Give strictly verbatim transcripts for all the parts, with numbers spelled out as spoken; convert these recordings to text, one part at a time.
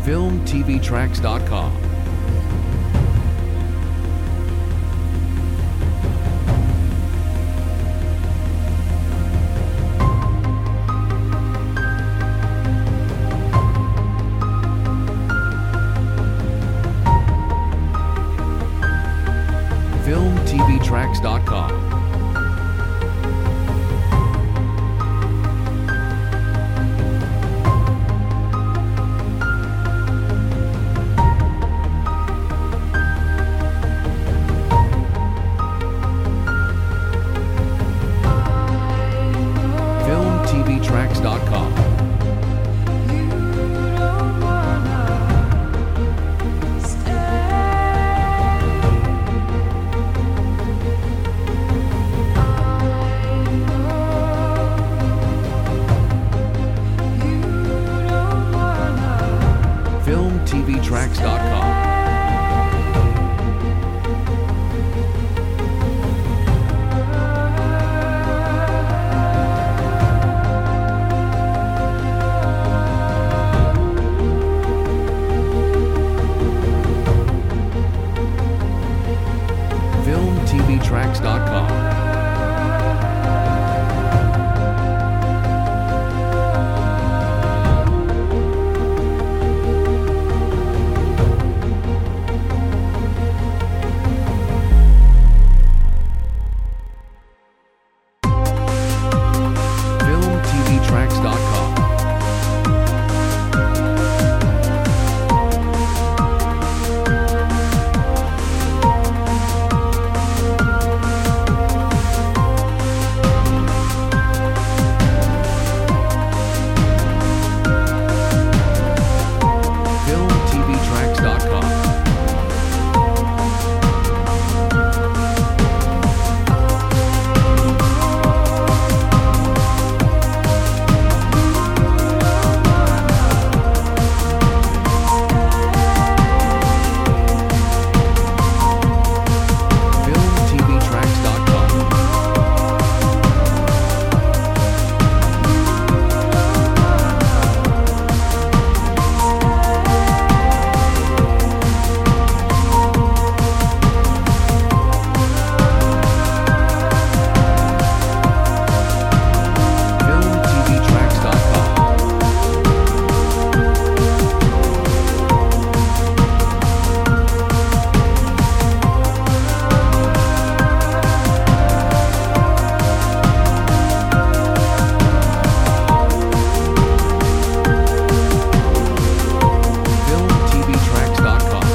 film t v tracks dot com. film t v tracks dot com. film t v tracks dot com. film t v tracks dot com. film t v tracks dot com. film t v tracks dot com. film t v tracks dot com. film t v tracks dot com. film t v tracks dot com. film t v tracks dot com.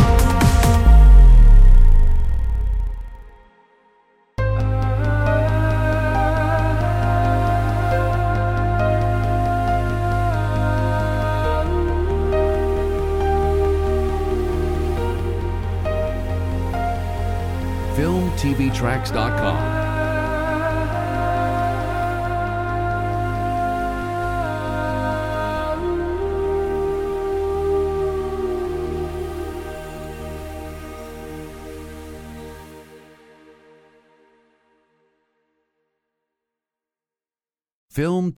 film t v tracks dot com. film